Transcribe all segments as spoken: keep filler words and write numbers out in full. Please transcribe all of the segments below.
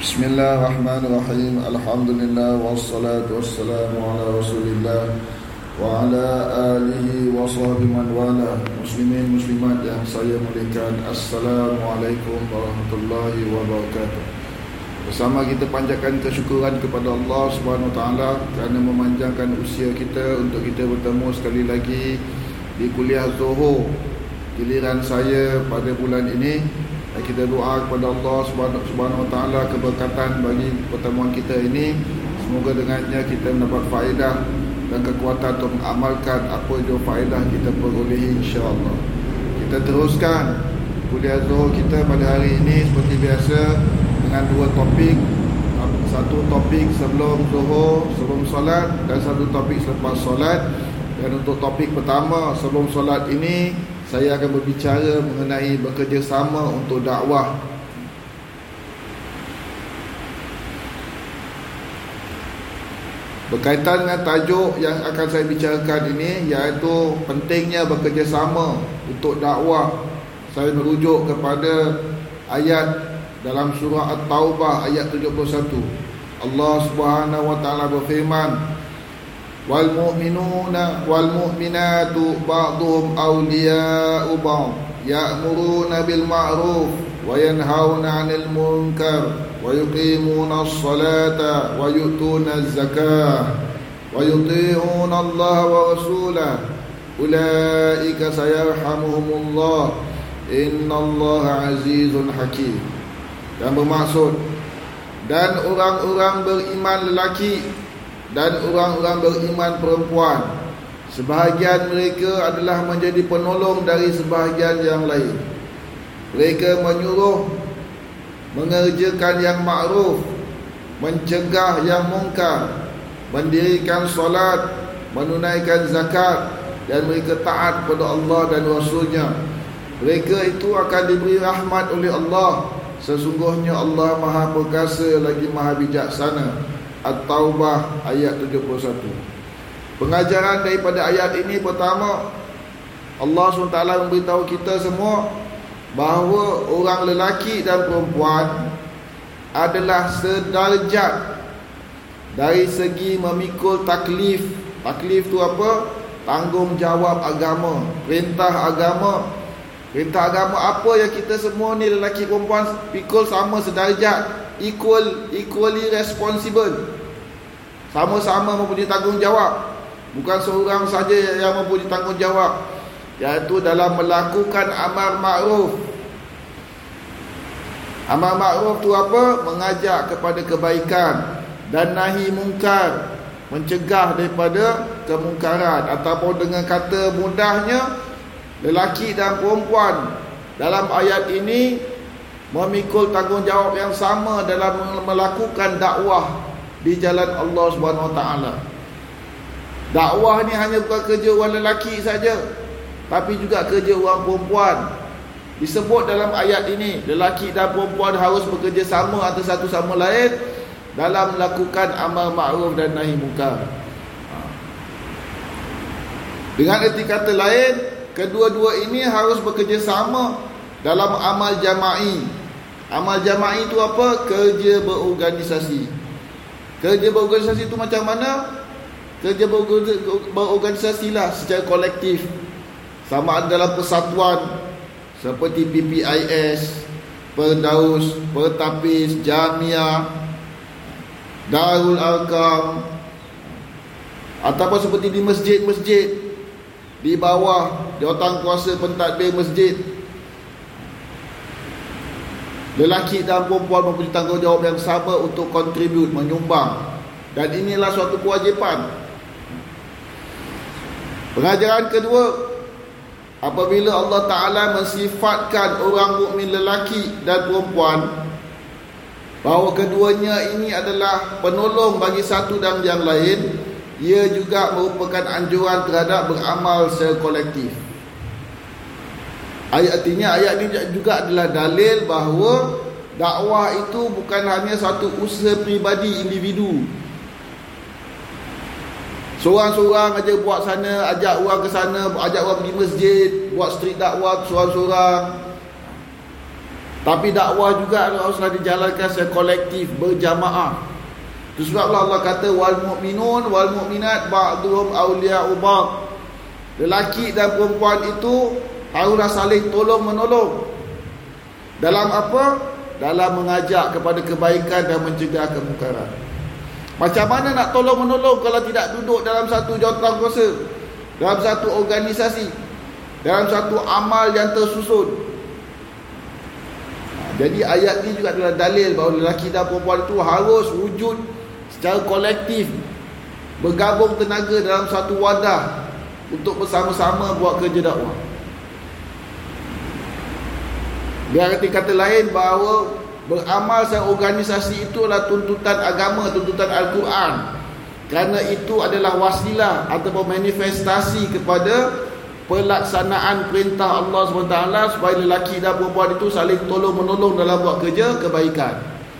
Bismillahirrahmanirrahim. Alhamdulillah wassalatu wassalamu ala Rasulillah wa ala alihi wa sahbihi man wala. Muslimin muslimat yang saya muliakan, Assalamualaikum warahmatullahi wabarakatuh. Bersama kita panjatkan kesyukuran kepada Allah Subhanahu Wa Taala kerana memanjangkan usia kita untuk kita bertemu sekali lagi di kuliah Zuhur giliran saya pada bulan ini. Kita doa kepada Allah Subhanahu Wa Taala keberkatan bagi pertemuan kita ini. Semoga dengannya kita mendapat faedah dan kekuatan untuk mengamalkan apa jua faedah kita perolehi, insya-Allah. Kita teruskan kuliah Zuhur kita pada hari ini seperti biasa dengan dua topik. Satu topik sebelum Zuhur, sebelum solat, dan satu topik selepas solat. Dan untuk topik pertama sebelum solat ini, saya akan berbicara mengenai bekerjasama untuk dakwah. Berkaitan dengan tajuk yang akan saya bicarakan ini, iaitu pentingnya bekerjasama untuk dakwah. Saya merujuk kepada ayat dalam surah At-Taubah ayat tujuh puluh satu. Allah Subhanahu Wa Taala berfirman, wal mu'minuna wal mu'minatu ba'dhum awliya'u ba'd ya'muruna bil ma'ruf wa yanhauna 'anil munkar wa yuqimuna as-salata wa yu'tuna az-zakah wa yuti'una Allah wa rasulahu ulaika sayarhamuhumullah innallaha 'azizun hakim. Dan bermaksud, dan orang-orang beriman lelaki dan orang-orang beriman perempuan, sebahagian mereka adalah menjadi penolong dari sebahagian yang lain. Mereka menyuruh mengerjakan yang makruf, mencegah yang mungkar, mendirikan solat, menunaikan zakat, dan mereka taat kepada Allah dan Rasulnya. Mereka itu akan diberi rahmat oleh Allah. Sesungguhnya Allah Maha Perkasa lagi Maha Bijaksana. At-Taubah ayat tujuh puluh satu. Pengajaran daripada ayat ini, pertama, Allah subhanahu wa taala memberitahu kita semua bahawa orang lelaki dan perempuan adalah sederajat dari segi memikul taklif. Taklif tu apa? Tanggungjawab agama, perintah agama. Perintah agama apa yang kita semua ni lelaki perempuan pikul sama sederajat, equal equally responsible. Sama-sama mempunyai tanggungjawab. Bukan seorang saja yang mempunyai tanggungjawab, iaitu dalam melakukan amar makruf. Amar makruf tu apa? Mengajak kepada kebaikan dan nahi mungkar, mencegah daripada kemungkaran. Ataupun dengan kata mudahnya, lelaki dan perempuan dalam ayat ini memikul tanggungjawab yang sama dalam melakukan dakwah di jalan Allah Subhanahu Wa Taala. Dakwah ni hanya bukan kerja orang lelaki saja, tapi juga kerja orang perempuan. Disebut dalam ayat ini, lelaki dan perempuan harus bekerja sama antara satu sama lain dalam melakukan amal ma'ruf dan nahi mungkar. Dengan erti kata lain, kedua-dua ini harus bekerja sama dalam amal jama'i. Amal jama'i itu apa? Kerja berorganisasi. Kerja berorganisasi itu macam mana? Kerja berorganisasi lah secara kolektif. Sama ada dalam persatuan seperti P P I S, Perdaus, Pertapis, Jamiah, Darul Arkam, ataupun seperti di masjid-masjid di bawah jawatankuasa pentadbir masjid. Lelaki dan perempuan mempunyai tanggungjawab yang sama untuk kontribut, menyumbang. Dan inilah suatu kewajipan. Pengajaran kedua, apabila Allah Ta'ala mensifatkan orang mukmin lelaki dan perempuan, bahawa keduanya ini adalah penolong bagi satu dan yang lain, ia juga merupakan anjuran terhadap beramal secara kolektif. Ayat artinya ayat ini juga adalah dalil bahawa dakwah itu bukan hanya satu usaha peribadi individu. Seorang-seorang aja buat sana, ajak orang ke sana, ajak orang pergi masjid, buat street dakwah seorang-seorang. Tapi dakwah juga harus dijalankan secara kolektif, berjamaah. Itu sebablah Allah kata wal mu'minun wal mu'minat ba'duhum awliya'u ba'd. Lelaki dan perempuan itu haruslah saling tolong menolong. Dalam apa? Dalam mengajak kepada kebaikan dan mencegah kemungkaran. Macam mana nak tolong menolong kalau tidak duduk dalam satu jawatan kuasa, dalam satu organisasi, dalam satu amal yang tersusun? Jadi ayat ini juga adalah dalil bahawa lelaki dan perempuan itu harus wujud secara kolektif, bergabung tenaga dalam satu wadah untuk bersama-sama buat kerja dakwah. Dia arti kata lain bahawa beramal secara organisasi itu adalah tuntutan agama, tuntutan Al-Quran. Kerana itu adalah wasilah ataupun manifestasi kepada pelaksanaan perintah Allah subhanahu wa taala supaya lelaki dan perempuan itu saling tolong-menolong dalam buat kerja kebaikan.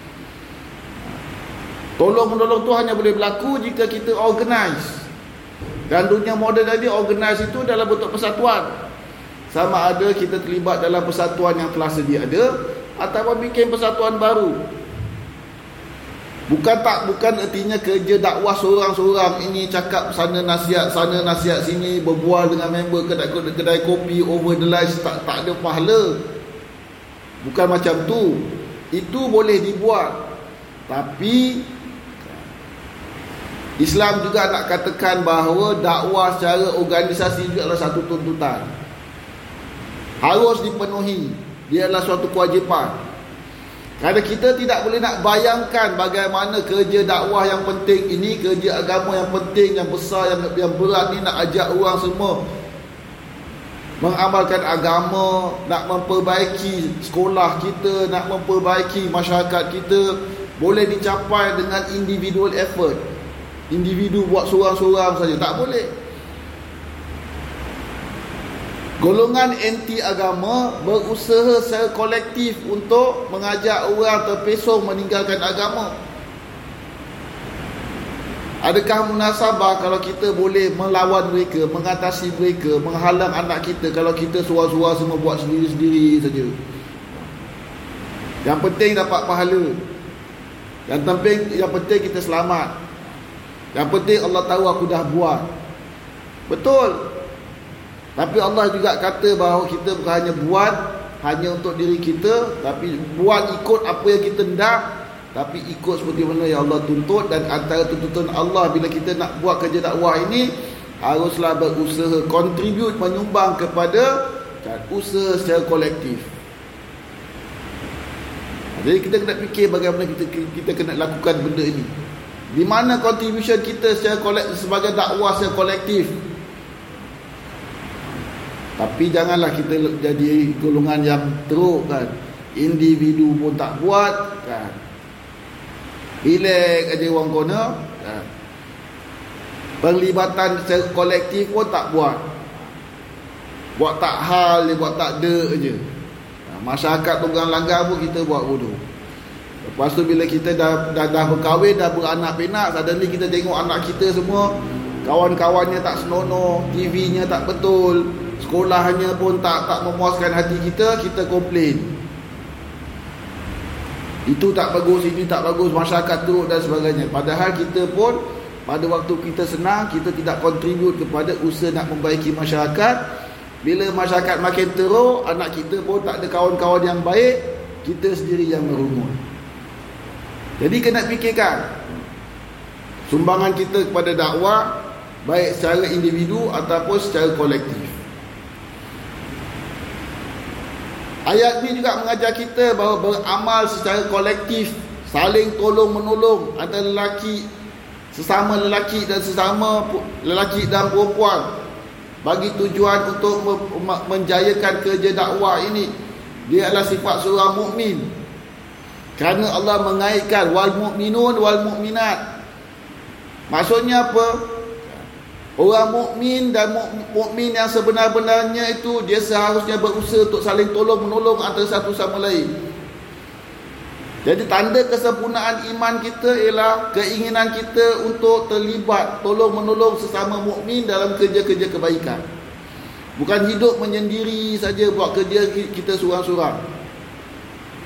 Tolong-menolong tu hanya boleh berlaku jika kita organize. Dan dunia moden tadi organize itu dalam bentuk persatuan. Sama ada kita terlibat dalam persatuan yang telah sedia ada ataupun bikin persatuan baru. Bukan tak bukan artinya kerja dakwah seorang-seorang ini cakap sana nasihat sana nasihat sini, berbual dengan member kedai kedai kopi over the line, tak tak ada pahala. Bukan macam tu. Itu boleh dibuat. Tapi Islam juga nak katakan bahawa dakwah secara organisasi juga adalah satu tuntutan. Harus dipenuhi. Dia adalah suatu kewajipan. Kerana kita tidak boleh nak bayangkan bagaimana kerja dakwah yang penting ini, kerja agama yang penting, yang besar, yang, yang berat ni, nak ajak orang semua mengamalkan agama, nak memperbaiki sekolah kita, nak memperbaiki masyarakat kita, boleh dicapai dengan individual effort. Individu buat seorang-seorang saja, tak boleh. Golongan anti agama berusaha secara kolektif untuk mengajak orang terpesong meninggalkan agama. Adakah munasabah kalau kita boleh melawan mereka, mengatasi mereka, menghalang anak kita kalau kita suar-suar semua buat sendiri-sendiri saja? Yang penting dapat pahala. Yang penting yang penting kita selamat. Yang penting Allah tahu aku dah buat. Betul. Tapi Allah juga kata bahawa kita bukan hanya buat hanya untuk diri kita, tapi buat ikut apa yang kita hendak, tapi ikut seperti mana yang Allah tuntut. Dan antara tuntutan Allah bila kita nak buat kerja dakwah ini, haruslah berusaha contribute, menyumbang kepada usaha secara kolektif. Jadi kita kena fikir bagaimana kita kita kena lakukan benda ini. Di mana contribution kita secara kolektif sebagai dakwah secara kolektif. Tapi janganlah kita jadi golongan yang teruk kan. Individu pun tak buat kan. Relax aja orang corner kan. Perlibatan secara kolektif pun tak buat. Buat tak hal dia, buat tak ada je. Masyarakat orang langgar pun kita buat bodoh. Lepas tu bila kita dah, dah, dah berkahwin, dah beranak pinak, suddenly kita tengok anak kita semua, kawan-kawannya tak senonoh, T V-nya tak betul, sekolahnya pun tak tak memuaskan hati kita, kita komplain. Itu tak bagus, ini tak bagus, masyarakat teruk dan sebagainya. Padahal kita pun pada waktu kita senang, kita tidak kontribut kepada usaha nak membaiki masyarakat. Bila masyarakat makin teruk, anak kita pun tak ada kawan-kawan yang baik, kita sendiri yang merungut. Jadi kena fikirkan sumbangan kita kepada dakwah, baik secara individu ataupun secara kolektif. Ayat ini juga mengajar kita bahawa beramal secara kolektif, saling tolong menolong antara lelaki, sesama lelaki dan sesama lelaki dan perempuan, bagi tujuan untuk menjayakan kerja dakwah ini. Dia adalah sifat seorang mukmin. Kerana Allah mengaitkan wal mu'minun wal mu'minat. Maksudnya apa? Orang mukmin dan mukmin yang sebenar-benarnya itu, dia seharusnya berusaha untuk saling tolong menolong antara satu sama lain. Jadi tanda kesempurnaan iman kita ialah keinginan kita untuk terlibat tolong menolong sesama mukmin dalam kerja-kerja kebaikan. Bukan hidup menyendiri saja buat kerja kita seorang-seorang.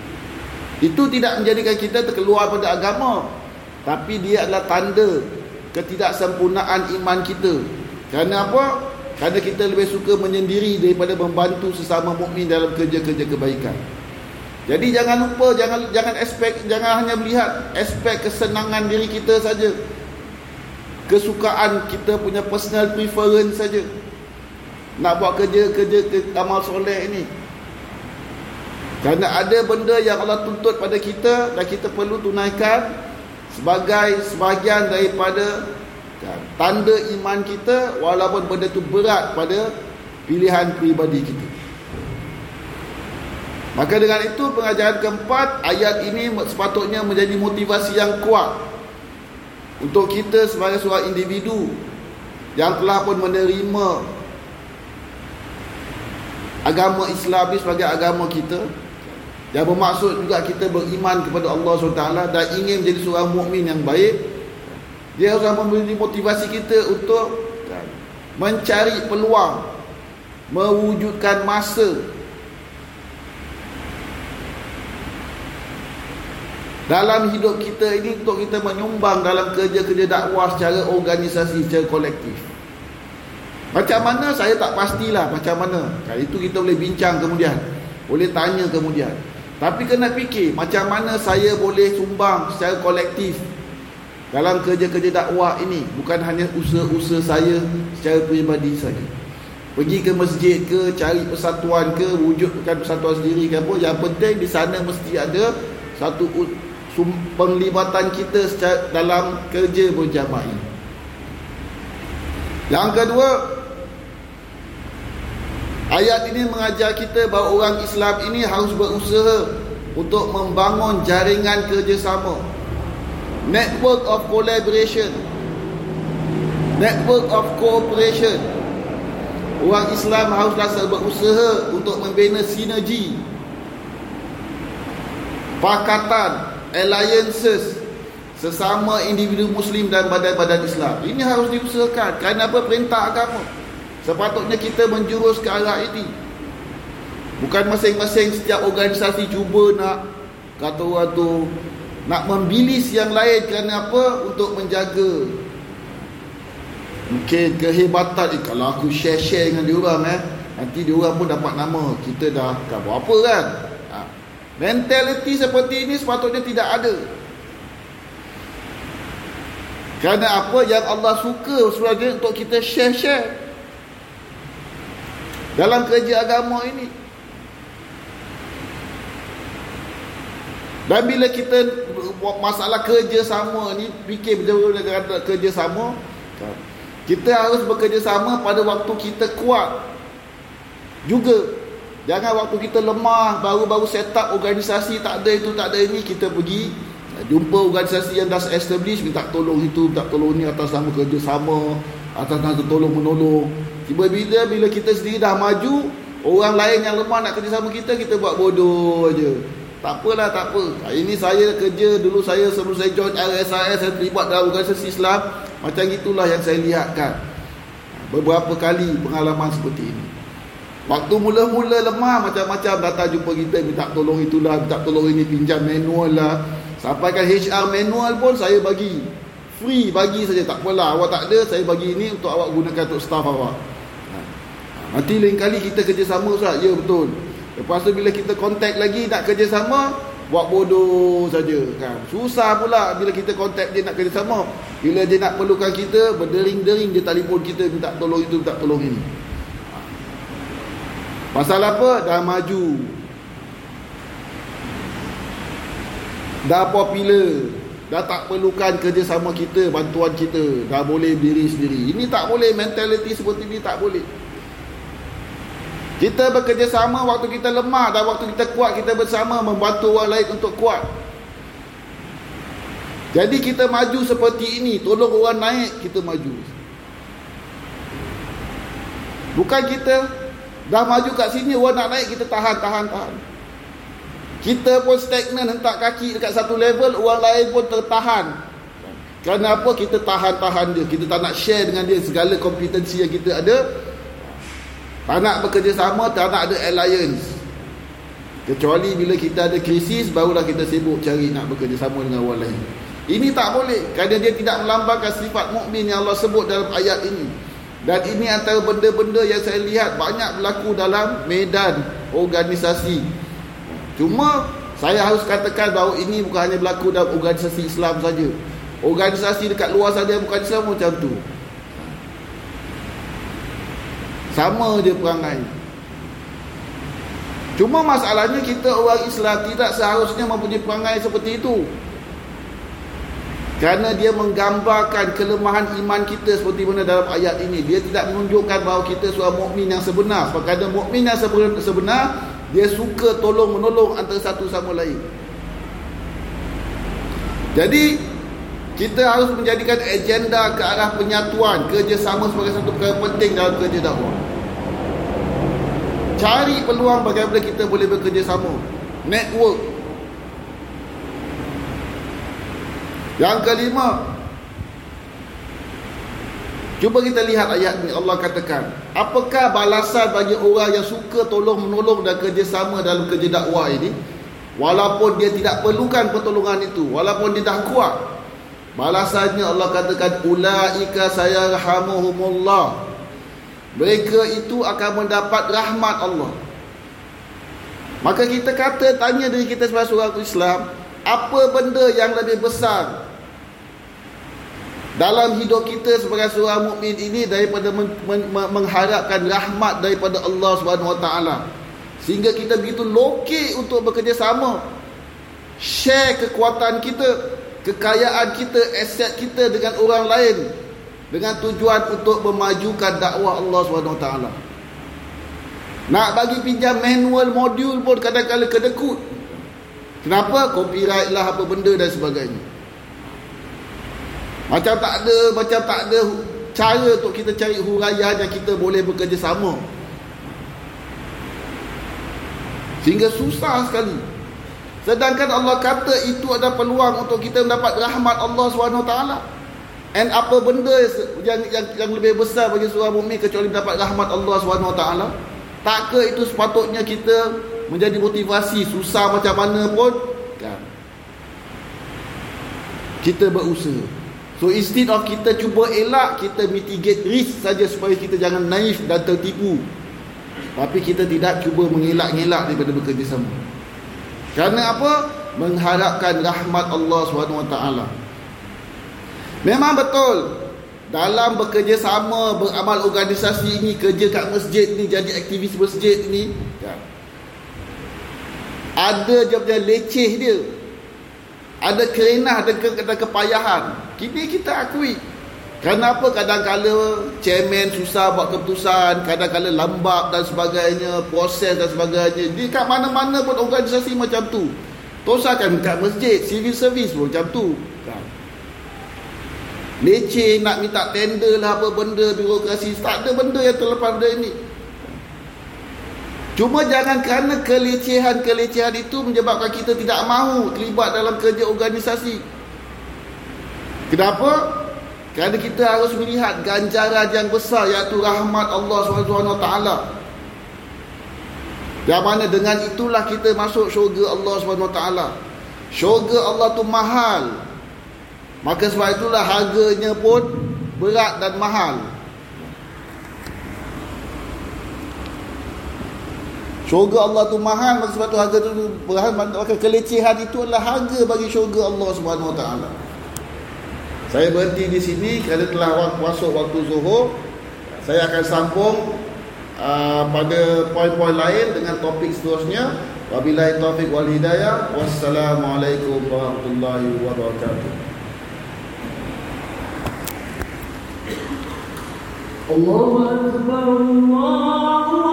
Itu tidak menjadikan kita terkeluar pada agama, tapi dia adalah tanda ketidaksempurnaan iman kita. Kerana apa? Kerana kita lebih suka menyendiri daripada membantu sesama mukmin dalam kerja-kerja kebaikan. Jadi jangan lupa, jangan jangan aspek, jangan hanya melihat aspek kesenangan diri kita saja, kesukaan kita punya personal preference saja nak buat kerja-kerja ke amal soleh ini. Kerana ada benda yang Allah tuntut pada kita dan kita perlu tunaikan sebagai sebahagian daripada kan, tanda iman kita, walaupun benda itu berat pada pilihan peribadi kita. Maka dengan itu pengajaran keempat, ayat ini sepatutnya menjadi motivasi yang kuat untuk kita sebagai seorang individu yang telah pun menerima agama Islam ini sebagai agama kita, yang bermaksud juga kita beriman kepada Allah subhanahu wa taala dan ingin menjadi seorang mukmin yang baik. Dia harus memberi motivasi kita untuk mencari peluang, mewujudkan masa dalam hidup kita ini untuk kita menyumbang dalam kerja-kerja dakwah secara organisasi, secara kolektif. Macam mana saya tak pastilah macam mana. Itu kita boleh bincang kemudian, boleh tanya kemudian. Tapi kena fikir macam mana saya boleh sumbang secara kolektif dalam kerja-kerja dakwah ini, bukan hanya usaha-usaha saya secara peribadi saja. Pergi ke masjid ke, cari persatuan ke, wujudkan persatuan sendiri ke apa, yang penting di sana mesti ada satu penglibatan kita secara, dalam kerja berjamaah. Yang kedua, ayat ini mengajar kita bahawa orang Islam ini harus berusaha untuk membangun jaringan kerjasama, network of collaboration, network of cooperation. Orang Islam haruslah berusaha untuk membina sinergi, pakatan, alliances sesama individu Muslim dan badan-badan Islam. Ini harus diusahakan. Kerana apa? Perintah agama. Sepatutnya kita menjurus ke arah ini. Bukan masing-masing setiap organisasi cuba nak, kata orang tu, nak membilis yang lain. Kerana apa? Untuk menjaga mungkin kehebatan. Eh, kalau aku share-share dengan diorang eh, nanti diorang pun dapat nama. Kita dah tak buat apa kan. ha. Mentality seperti ini sepatutnya tidak ada. Kerana apa? Yang Allah suka sebagai untuk kita share-share dalam kerja agama ini. Dan bila kita masalah kerjasama ni, fikir betul-betul dengan kerjasama, kita harus bekerjasama pada waktu kita kuat juga. Jangan waktu kita lemah, baru-baru set up organisasi, tak ada itu, tak ada ini, kita pergi jumpa organisasi yang dah establish, minta tolong itu, minta tolong ni, atas nama kerjasama, atas nama tolong menolong. Tiba-tiba bila kita sendiri dah maju, orang lain yang lemah nak kerjasama kita, kita buat bodoh aja. Tak apalah, tak apa. Ini saya kerja dulu, saya sebelum saya join R S I S, saya terlibat dalam organisasi Islam. Macam itulah yang saya lihatkan beberapa kali pengalaman seperti ini. Waktu mula-mula lemah, macam-macam datang jumpa kita, minta tolong itulah, minta tolong ini, pinjam manual lah. Sampaikan H R manual pun saya bagi free, bagi saja, tak apalah, awak tak ada, saya bagi ini untuk awak gunakan untuk staff awak. Nanti lain kali kita kerjasama, Ustaz. Ya, betul. Lepas tu bila kita kontak lagi nak kerjasama, buat bodoh saja kan. Susah pula bila kita kontak dia nak kerjasama. Bila dia nak perlukan kita, berdering-dering dia telefon kita, minta tolong itu, minta tolong ini. Pasal apa? Dah maju, dah popular, dah tak perlukan kerjasama kita, bantuan kita, dah boleh diri sendiri. Ini tak boleh, mentality seperti ini tak boleh. Kita bekerjasama waktu kita lemah, dan waktu kita kuat kita bersama membantu orang lain untuk kuat. Jadi kita maju seperti ini, tolong orang naik, kita maju. Bukan kita dah maju kat sini, orang nak naik, kita tahan, tahan, tahan. Kita pun stagnan, hentak kaki dekat satu level, orang lain pun tertahan. Kerana apa? Kita tahan-tahan dia. Kita tak nak share dengan dia segala kompetensi yang kita ada. Tak nak bekerja sama, tak nak ada alliance. Kecuali bila kita ada krisis, barulah kita sibuk cari nak bekerjasama dengan orang lain. Ini tak boleh, kerana dia tidak melambangkan sifat mukmin yang Allah sebut dalam ayat ini. Dan ini antara benda-benda yang saya lihat banyak berlaku dalam medan organisasi. Cuma saya harus katakan bahawa ini bukan hanya berlaku dalam organisasi Islam saja. Organisasi dekat luar saja bukan Islam macam tu. Sama je perangai. Cuma masalahnya kita orang Islam tidak seharusnya mempunyai perangai seperti itu. Kerana dia menggambarkan kelemahan iman kita seperti mana dalam ayat ini. Dia tidak menunjukkan bahawa kita seorang mukmin yang sebenar. Kerana mukmin yang sebenar, dia suka tolong menolong antara satu sama lain. Jadi kita harus menjadikan agenda ke arah penyatuan, kerjasama sebagai satu perkara penting dalam kerja dakwah. Cari peluang bagaimana kita boleh bekerjasama, network. Yang kelima, cuba kita lihat ayat ni. Allah katakan, apakah balasan bagi orang yang suka tolong menolong dan kerjasama dalam kerja dakwah ini, walaupun dia tidak perlukan pertolongan itu, walaupun dia dah kuat? Balasannya Allah katakan, ulaika sayarhamuhumullah, mereka itu akan mendapat rahmat Allah. Maka kita kata, tanya diri kita sebagai seorang Islam, apa benda yang lebih besar dalam hidup kita sebagai seorang mukmin ini daripada men, men, mengharapkan rahmat daripada Allah Subhanahu Wa Taala, sehingga kita begitu lokek untuk bekerjasama, share kekuatan kita, kekayaan kita, aset kita dengan orang lain, dengan tujuan untuk memajukan dakwah Allah Subhanahu Wa Taala. Nak bagi pinjam manual modul pun kadang-kadang kedekut. Kenapa? Copyright lah, apa benda dan sebagainya. Macam tak ada, macam tak ada cara untuk kita cari huraian yang kita boleh bekerjasama. Sehingga susah sekali. Sedangkan Allah kata itu ada peluang untuk kita mendapat rahmat Allah Subhanahu Wa Taala. And apa benda yang, yang yang lebih besar bagi seorang mukmin kecuali mendapat rahmat Allah Subhanahu Wa Taala? Takkah itu sepatutnya kita menjadi motivasi, susah macam mana pun kan, kita berusaha. So instead of kita cuba elak, kita mitigate risk saja supaya kita jangan naif dan tertipu. Tapi kita tidak cuba mengelak-ngelak daripada bekerjasama. Kerana apa? Mengharapkan rahmat Allah Subhanahu Wa Taala. Memang betul, dalam bekerjasama, beramal organisasi ini, kerja kat masjid ni, jadi aktivis masjid ni kan, ada je punya leceh dia, ada kerenah dan ke, kepayahan. Kini kita akui. Kenapa kadang-kala chairman susah buat keputusan, kadang-kala lambat dan sebagainya, proses dan sebagainya. Di kat mana-mana pun organisasi macam tu. Tosakan kat masjid, civil service pun macam tu kan. Leceh nak minta tender lah, apa benda, birokrasi. Tak ada benda yang terlepas dari ini. Cuma jangan kerana kelecehan-kelecehan itu menyebabkan kita tidak mahu terlibat dalam kerja organisasi. Kenapa? Kerana kita harus melihat ganjaran yang besar, iaitu rahmat Allah subhanahu wa taala. Yang mana dengan itulah kita masuk syurga Allah subhanahu wa taala. Syurga Allah tu mahal. Maka sebab itulah harganya pun berat dan mahal. Syurga Allah tu mahal, maka sebab tu harga tu berat. Maka kelecehan itu adalah harga bagi syurga Allah subhanahu wa taala. Saya berhenti di sini kerana telah masuk waktu zuhur. Saya akan sambung uh, pada poin-poin lain dengan topik seterusnya. Wabillahi taufiq wal hidayah. Wassalamualaikum warahmatullahi wabarakatuh. Allahu akbar, Allah